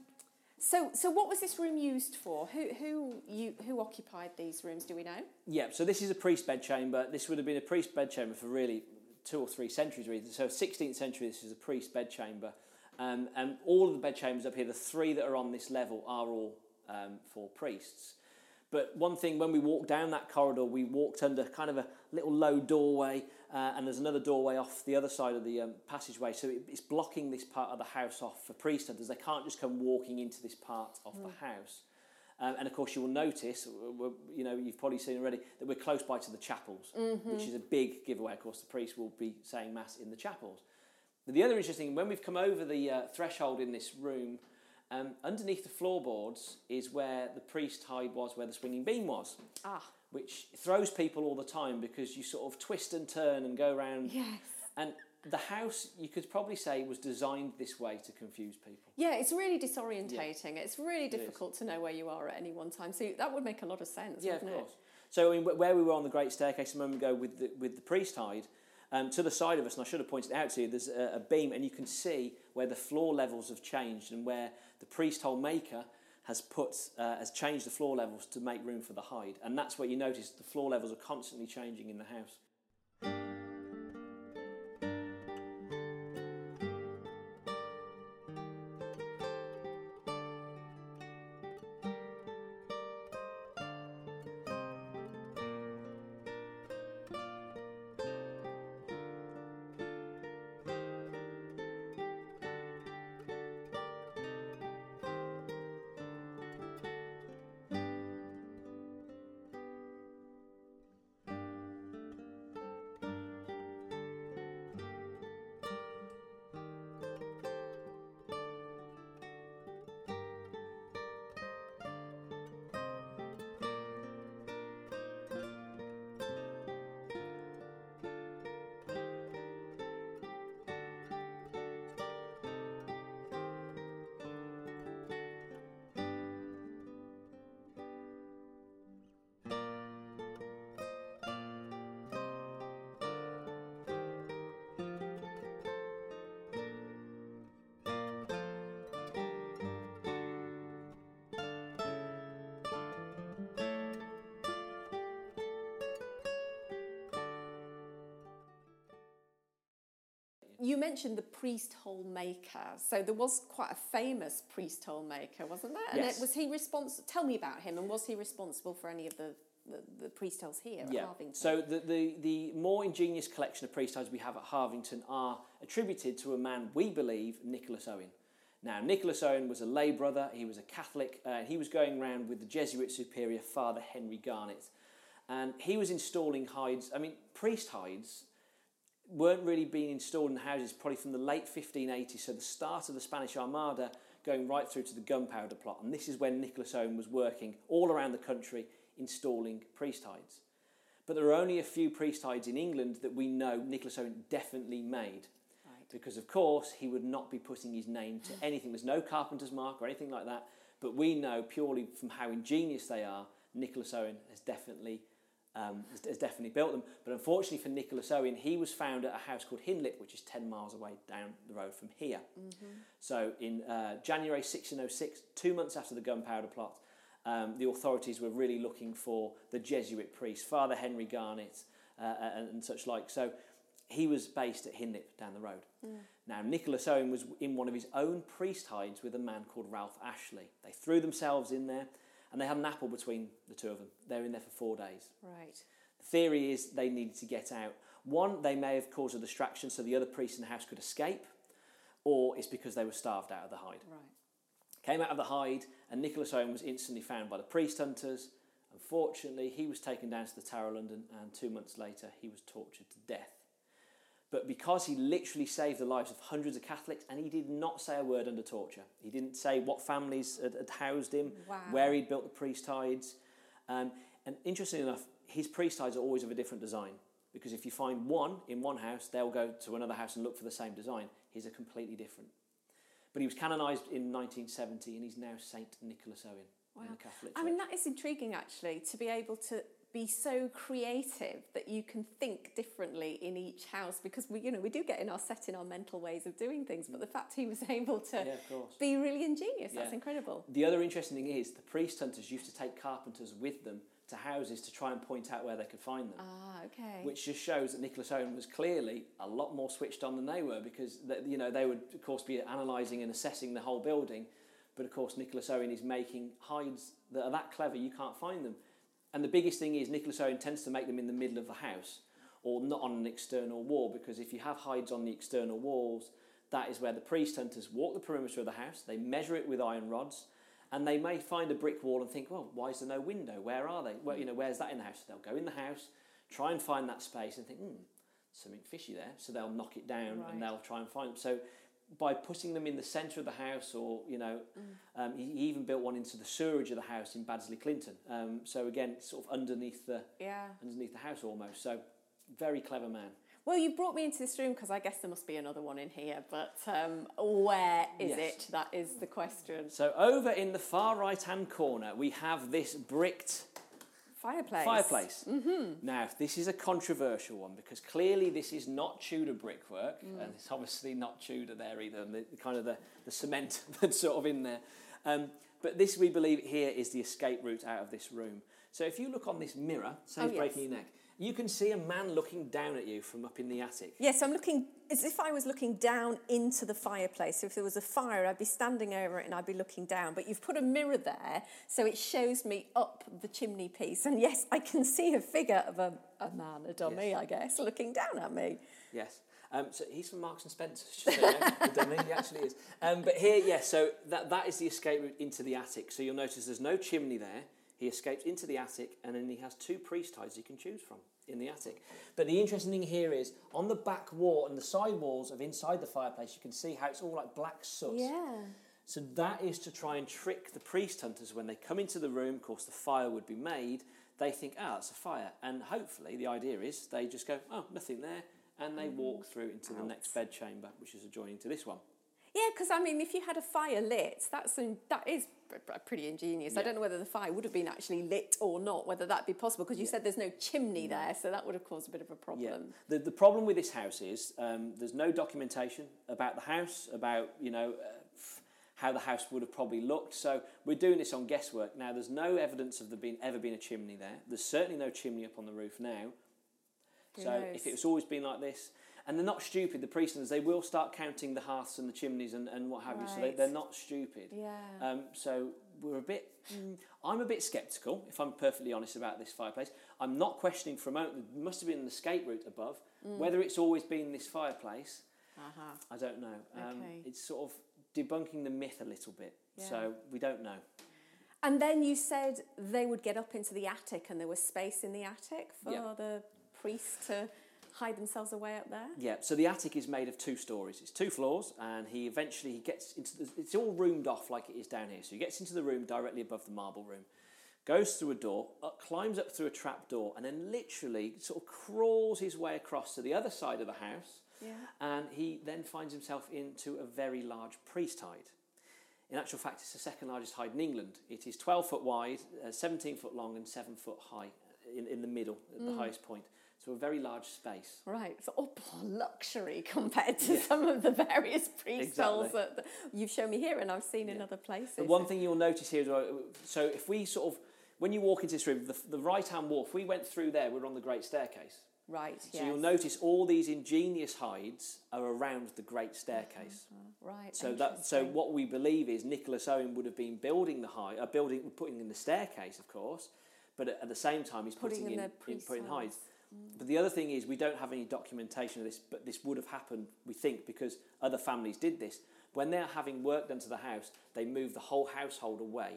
so what was this room used for? Who occupied these rooms, do we know? Yeah, so this is a priest bedchamber. This would have been a priest bedchamber for really 2 or 3 centuries, really. So 16th century, this is a priest bedchamber. And all of the bedchambers up here, the 3 that are on this level, are all for priests. But one thing, when we walked down that corridor, we walked under kind of a little low doorway, and there's another doorway off the other side of the passageway. So it's blocking this part of the house off for priest hunters. They can't just come walking into this part of the house. And of course, you will notice, you've probably seen already, that we're close by to the chapels, which is a big giveaway. Of course, the priest will be saying Mass in the chapels. But the other interesting, when we've come over the threshold in this room, underneath the floorboards is where the priest hide was, where the swinging beam was. Which throws people all the time because you sort of twist and turn and go around. Yes. And the house, you could probably say, was designed this way to confuse people. Yeah, it's really disorientating. It's really difficult to know where you are at any one time. So that would make a lot of sense, Yeah, of wouldn't course. So I mean, where we were on the Great Staircase a moment ago with the priest hide, to the side of us, and I should have pointed it out to you, there's a beam, and you can see where the floor levels have changed and where the priest hole maker has changed the floor levels to make room for the hide. And that's where you notice the floor levels are constantly changing in the house. You mentioned the priest hole maker. So there was quite a famous priest hole maker, wasn't there? Yes. And was he responsible? Tell me about him. And was he responsible for any of the priest holes here at Harvington? So the more ingenious collection of priest hides we have at Harvington are attributed to a man, we believe, Nicholas Owen. Now, Nicholas Owen was a lay brother, he was a Catholic, he was going around with the Jesuit superior Father Henry Garnet, and he was installing hides. I mean, priest hides weren't really being installed in houses probably from the late 1580s, so the start of the Spanish Armada, going right through to the Gunpowder Plot, and this is when Nicholas Owen was working all around the country installing priest hides. But there are only a few priest hides in England that we know Nicholas Owen definitely made. Because, of course, he would not be putting his name to anything. There's no carpenter's mark or anything like that. But we know, purely from how ingenious they are, Nicholas Owen has definitely built them. But unfortunately for Nicholas Owen, he was found at a house called Hinlip, which is 10 miles away down the road from here. Mm-hmm. So in January 1606, 2 months after the Gunpowder Plot, the authorities were really looking for the Jesuit priest, Father Henry Garnet, and such like. So he was based at Hinlip down the road. Mm. Now, Nicholas Owen was in one of his own priest hides with a man called Ralph Ashley. They threw themselves in there, and they had an apple between the two of them. They were in there for 4 days. Right. The theory is they needed to get out. One, they may have caused a distraction so the other priests in the house could escape, or it's because they were starved out of the hide. Right. Came out of the hide, and Nicholas Owen was instantly found by the priest hunters. Unfortunately, he was taken down to the Tower of London, and 2 months later, he was tortured to death. But because he literally saved the lives of hundreds of Catholics, and he did not say a word under torture. He didn't say what families had housed him, wow. where he'd built the priest hides. And interestingly enough, his priest hides are always of a different design. Because if you find one in one house, they'll go to another house and look for the same design. His are completely different. But he was canonised in 1970, and he's now Saint Nicholas Owen in the Catholic Church. I mean, that is intriguing, actually, to be able to be so creative that you can think differently in each house, because we do get in our mental ways of doing things, but the fact he was able to be really ingenious, that's incredible. The other interesting thing is the priest hunters used to take carpenters with them to houses to try and point out where they could find them. Ah, okay. Which just shows that Nicholas Owen was clearly a lot more switched on than they were, because they would of course be analysing and assessing the whole building, but of course Nicholas Owen is making hides that are that clever you can't find them. And the biggest thing is Nicholas Owen tends to make them in the middle of the house or not on an external wall, because if you have hides on the external walls, that is where the priest hunters walk the perimeter of the house, they measure it with iron rods, and they may find a brick wall and think, well, why is there no window? Where are they? Well, where's that in the house? They'll go in the house, try and find that space and think, something fishy there. So they'll knock it down and they'll try and find them. So by putting them in the centre of the house, or he even built one into the sewerage of the house in Baddesley Clinton. So again, sort of underneath the house almost. So very clever man. Well, you brought me into this room because I guess there must be another one in here, but where is it? That is the question. So over in the far right-hand corner, we have this bricked fireplace. Mm-hmm. Now, this is a controversial one because clearly this is not Tudor brickwork, and it's obviously not Tudor there either, and the cement that's sort of in there. But this, we believe, here is the escape route out of this room. So if you look on this mirror, saves breaking your neck, you can see a man looking down at you from up in the attic. Yes, I'm looking as if I was looking down into the fireplace. So if there was a fire, I'd be standing over it and I'd be looking down. But you've put a mirror there, so it shows me up the chimney piece. And yes, I can see a figure of a man, a dummy, I guess, looking down at me. Yes. So he's from Marks and Spencer, just so you know, the dummy, he actually is. But here, so that is the escape route into the attic. So you'll notice there's no chimney there. He escapes into the attic, and then he has 2 priest hides he can choose from in the attic. But the interesting thing here is, on the back wall and the side walls of inside the fireplace, you can see how it's all like black soot. Yeah. So that is to try and trick the priest hunters when they come into the room. Of course, the fire would be made. They think, it's a fire. And hopefully, the idea is they just go, nothing there, and they walk through into the next bedchamber, which is adjoining to this one. Yeah, because, I mean, if you had a fire lit, that is pretty ingenious. Yeah. I don't know whether the fire would have been actually lit or not, whether that'd be possible, because you said there's no chimney there, so that would have caused a bit of a problem. Yeah. The problem with this house is there's no documentation about the house, about, how the house would have probably looked. So we're doing this on guesswork. Now, there's no evidence of there ever been a chimney there. There's certainly no chimney up on the roof now. Who so knows? If it's always been like this... And they're not stupid, the priesters. They will start counting the hearths and the chimneys and what have you. So they're not stupid. Yeah. So we're a bit... I'm a bit sceptical, if I'm perfectly honest, about this fireplace. I'm not questioning for a moment. There must have been an escape route above. Whether it's always been this fireplace, I don't know. Okay. It's sort of debunking the myth a little bit. Yeah. So we don't know. And then you said they would get up into the attic and there was space in the attic for Yeah. the priests to hide themselves away up there? Yeah, so the attic is made of 2 stories. It's 2 floors, and he gets into it's all roomed off like it is down here. So he gets into the room directly above the marble room, goes through a door, climbs up through a trap door, and then literally sort of crawls his way across to the other side of the house. Yeah. And he then finds himself into a very large priest hide. In actual fact, it's the second largest hide in England. It is 12 foot wide, 17 foot long, and 7 foot high in the middle, at the highest point. So a very large space. Right, so luxury compared to some of the various priest holes that you've shown me here and I've seen in other places. The one thing you'll notice here is, so if we sort of, when you walk into this room, the right-hand wall, if we went through there, we're on the Great Staircase. Right, So you'll notice all these ingenious hides are around the Great Staircase. Right, So what we believe is Nicholas Owen would have been building the putting in the staircase, of course, but at the same time he's putting in hides. But the other thing is we don't have any documentation of this, but this would have happened, we think, because other families did this. When they're having work done to the house, they move the whole household away.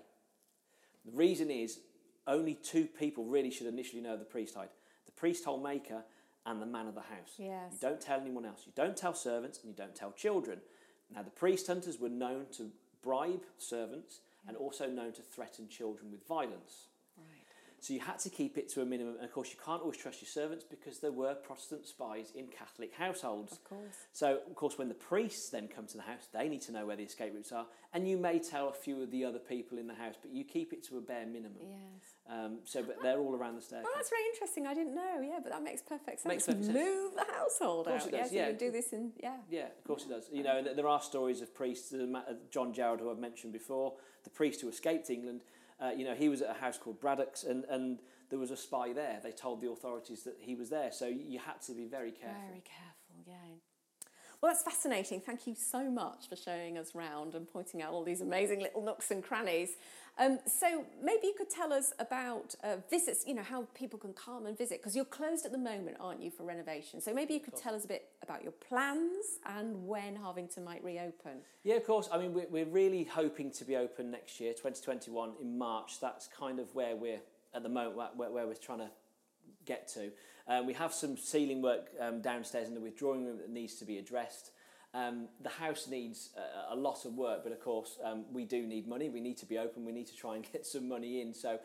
The reason is only 2 people really should initially know the priest hide. The priest hole maker and the man of the house. Yes. You don't tell anyone else. You don't tell servants and you don't tell children. Now, the priest hunters were known to bribe servants and also known to threaten children with violence. Right. So you had to keep it to a minimum. And of course, you can't always trust your servants because there were Protestant spies in Catholic households. Of course. So, of course, when the priests then come to the house, they need to know where the escape routes are. And you may tell a few of the other people in the house, but you keep it to a bare minimum. Yes. But they're all around the staircase. Well, that's very interesting. I didn't know. Yeah, but that makes perfect sense. Makes perfect sense. Move the household out. Of course it does, So yeah. you do this in, Yeah, of course it does. You know, there are stories of priests, John Jarrod, who I've mentioned before, the priest who escaped England. He was at a house called Braddock's, and there was a spy there. They told the authorities that he was there, so you had to be very careful. Very careful, yeah. Well, that's fascinating. Thank you so much for showing us round and pointing out all these amazing little nooks and crannies. So maybe you could tell us about visits, how people can come and visit, because you're closed at the moment, aren't you, for renovation? So maybe you could tell us a bit about your plans and when Harvington might reopen. Yeah, of course. I mean, we're really hoping to be open next year, 2021, in March. That's kind of where we're, at the moment, where we're trying to get to. We have some ceiling work downstairs in the withdrawing room that needs to be addressed. The house needs a lot of work, but of course we do need money. We need to be open. We need to try and get some money in. So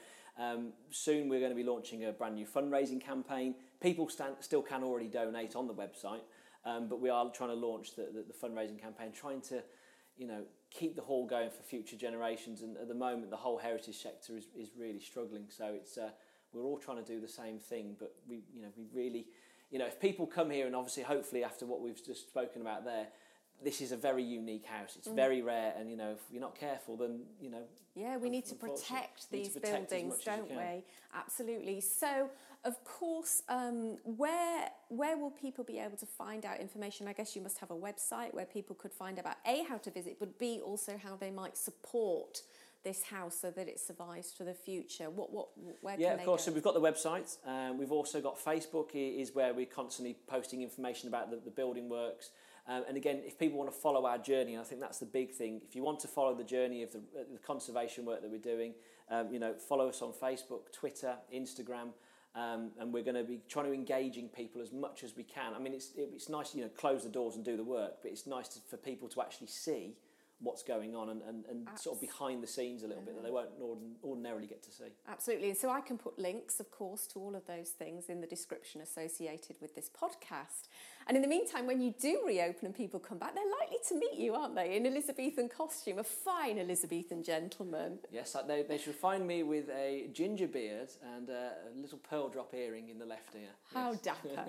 soon we're going to be launching a brand new fundraising campaign. People still can already donate on the website, but we are trying to launch the fundraising campaign, trying to keep the hall going for future generations. And at the moment, the whole heritage sector is really struggling. So it's we're all trying to do the same thing, but we really, if people come here, and obviously, hopefully, after what we've just spoken about there, this is a very unique house. It's very rare, and if you're not careful, then Yeah, we need to protect these buildings, don't we? Absolutely. So, of course, where will people be able to find out information? I guess you must have a website where people could find out how to visit, but B, also how they might support this house so that it survives for the future. Where can they of course. go? So we've got the website. We've also got Facebook, is where we're constantly posting information about the building works. And again, if people want to follow our journey, I think that's the big thing. If you want to follow the journey of the conservation work that we're doing, follow us on Facebook, Twitter, Instagram, and we're going to be trying to engaging people as much as we can. I mean, it's nice, close the doors and do the work, but it's nice for people to actually see what's going on and sort of behind the scenes a little bit that they won't ordinarily get to see. Absolutely. And so I can put links, of course, to all of those things in the description associated with this podcast. And in the meantime, when you do reopen and people come back, they're likely to meet you, aren't they, in Elizabethan costume, a fine Elizabethan gentleman. Yes, they should find me with a ginger beard and a little pearl drop earring in the left ear. How dapper.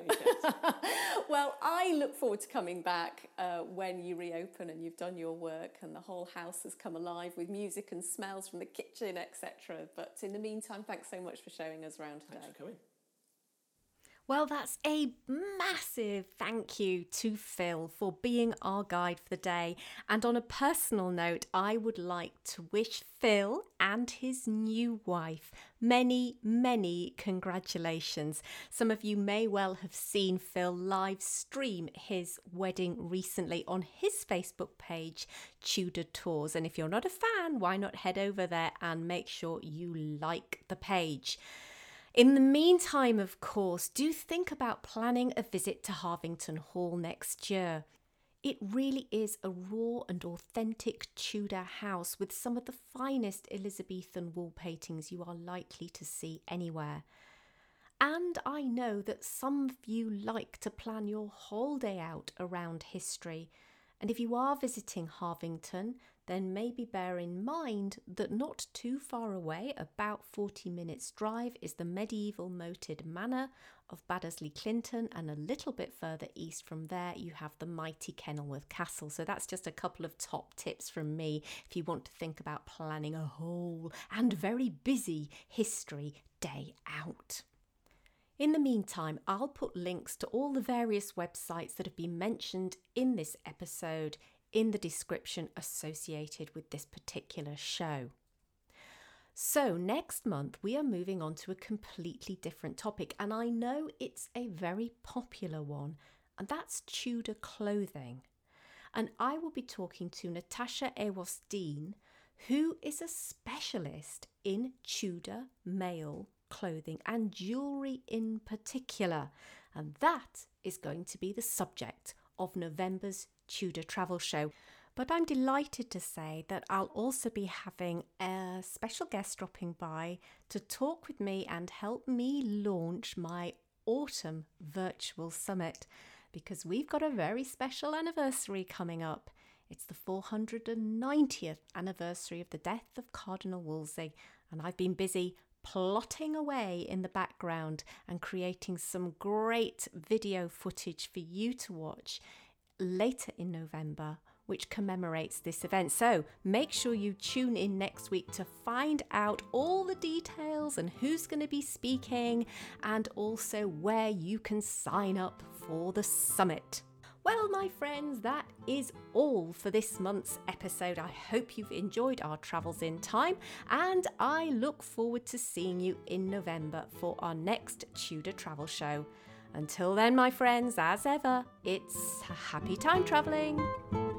Well, I look forward to coming back when you reopen and you've done your work and the whole house has come alive with music and smells from the kitchen, etc. But in the meantime, thanks so much for showing us around today. Thanks for coming. Well, that's a massive thank you to Phil for being our guide for the day. And on a personal note, I would like to wish Phil and his new wife many, many congratulations. Some of you may well have seen Phil live stream his wedding recently on his Facebook page, Tudor Tours. And if you're not a fan, why not head over there and make sure you like the page. In the meantime, of course, do think about planning a visit to Harvington Hall next year. It really is a raw and authentic Tudor house with some of the finest Elizabethan wall paintings you are likely to see anywhere. And I know that some of you like to plan your whole day out around history. And if you are visiting Harvington, then maybe bear in mind that not too far away, about 40 minutes drive, is the medieval moated manor of Baddesley Clinton, and a little bit further east from there you have the mighty Kenilworth Castle. So that's just a couple of top tips from me if you want to think about planning a whole and very busy history day out. In the meantime, I'll put links to all the various websites that have been mentioned in this episode in the description associated with this particular show. So next month we are moving on to a completely different topic, and I know it's a very popular one, and that's Tudor clothing. And I will be talking to Natasha Ewas-Dean, who is a specialist in Tudor male clothing and jewellery in particular, and that is going to be the subject of November's Tudor Travel Show. But I'm delighted to say that I'll also be having a special guest dropping by to talk with me and help me launch my autumn virtual summit, because we've got a very special anniversary coming up. It's the 490th anniversary of the death of Cardinal Wolsey, and I've been busy plotting away in the background and creating some great video footage for you to watch later in November, which commemorates this event. So make sure you tune in next week to find out all the details and who's going to be speaking, and also where you can sign up for the summit. Well, my friends, that is all for this month's episode. I hope you've enjoyed our travels in time, and I look forward to seeing you in November for our next Tudor Travel Show. Until then, my friends, as ever, it's happy time travelling.